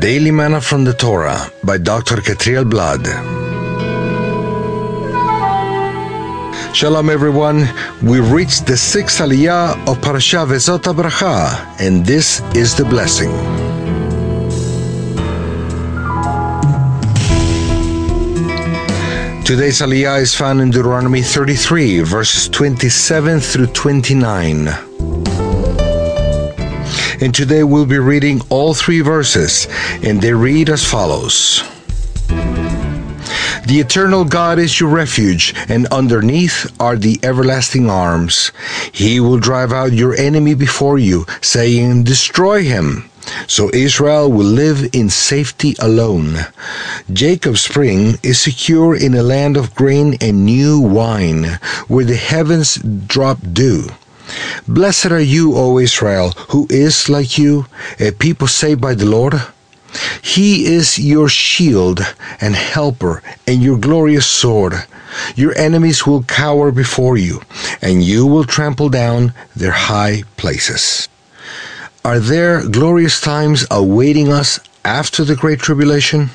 Daily Manna from the Torah by Dr. Catriel Blad. Shalom everyone, we've reached the sixth aliyah of Parashat Vezot HaBracha, and this is the blessing. Today's aliyah is found in Deuteronomy 33, verses 27 through 29. And today we'll be reading all three verses, and they read as follows. The eternal God is your refuge, and underneath are the everlasting arms. He will drive out your enemy before you, saying, "Destroy him." So Israel will live in safety alone. Jacob's spring is secure in a land of grain and new wine, where the heavens drop dew. Blessed are you, O Israel, who is like you, a people saved by the Lord. He is your shield and helper and your glorious sword. Your enemies will cower before you, and you will trample down their high places. Are there glorious times awaiting us after the Great Tribulation?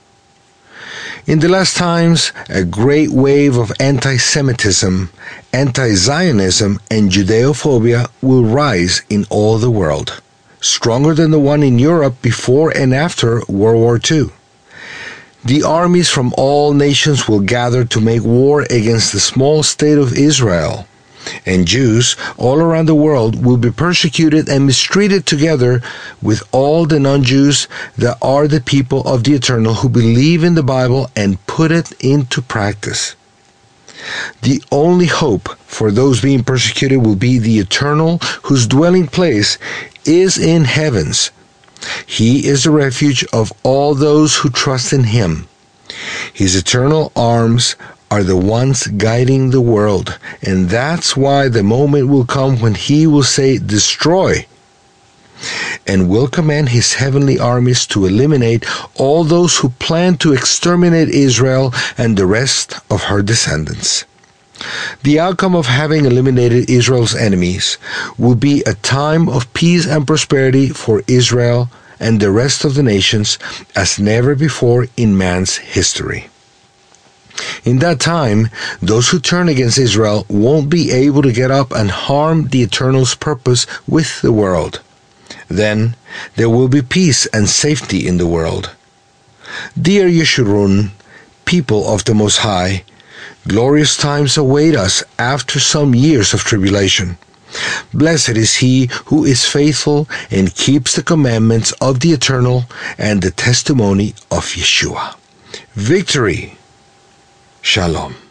In the last times, a great wave of anti-Semitism, anti-Zionism, and Judeophobia will rise in all the world, stronger than the one in Europe before and after World War II. The armies from all nations will gather to make war against the small state of Israel, and Jews all around the world will be persecuted and mistreated together with all the non-Jews that are the people of the Eternal who believe in the Bible and put it into practice. The only hope for those being persecuted will be the Eternal, whose dwelling place is in heavens. He is the refuge of all those who trust in Him. His eternal arms are the ones guiding the world, and that's why the moment will come when He will say, "Destroy," and will command His heavenly armies to eliminate all those who plan to exterminate Israel and the rest of her descendants. The outcome of having eliminated Israel's enemies will be a time of peace and prosperity for Israel and the rest of the nations as never before in man's history. In that time, those who turn against Israel won't be able to get up and harm the Eternal's purpose with the world. Then there will be peace and safety in the world. Dear Yeshurun, people of the Most High, glorious times await us after some years of tribulation. Blessed is he who is faithful and keeps the commandments of the Eternal and the testimony of Yeshua. Victory! Shalom.